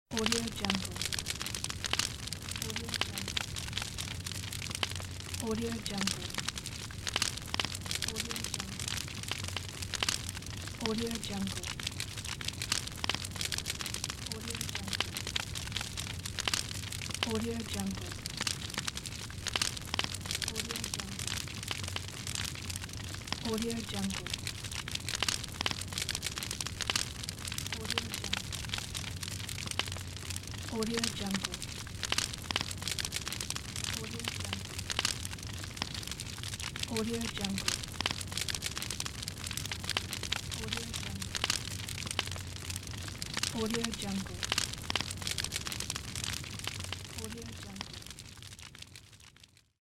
Audio Jungle. Audio Jungle. Audio Jungle. Audio Jungle. Audio Jungle. Audio Jungle. Audio Jungle. Audio Jungle. Audio Jungle. Audio Jungle. Audio Jungle. Audio Jungle. Audio Jungle. Audio Jungle.